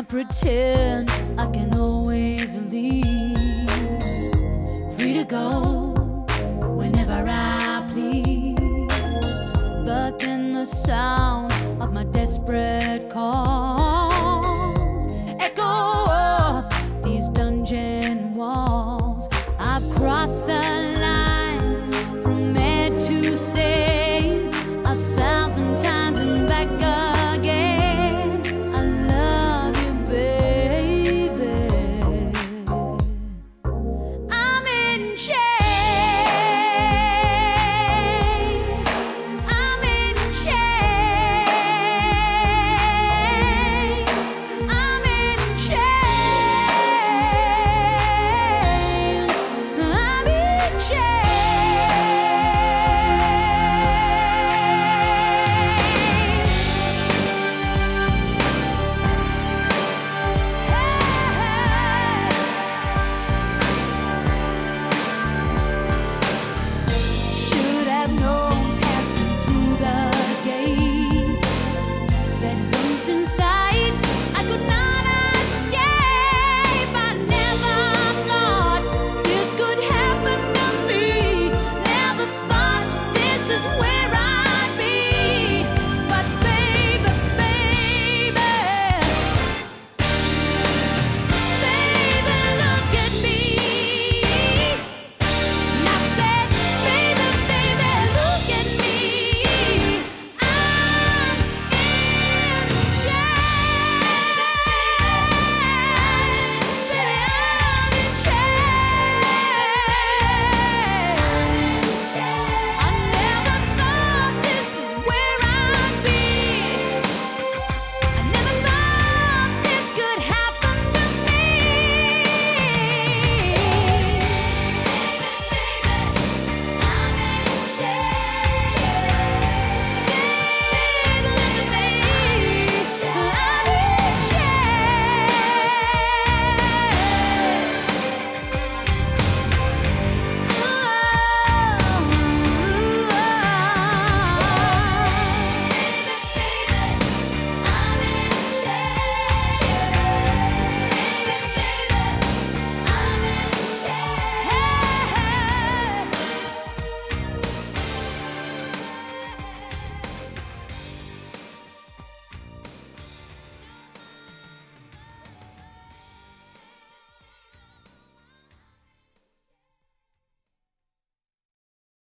pretend I can always leave, free to go whenever I please. But then the sound of my desperate calls echo up these dungeon walls. I've crossed the line from mad to sane 1,000 times and back again. I love you, baby. I'm in chains. I'm in chains. I'm in chains. I'm in chains.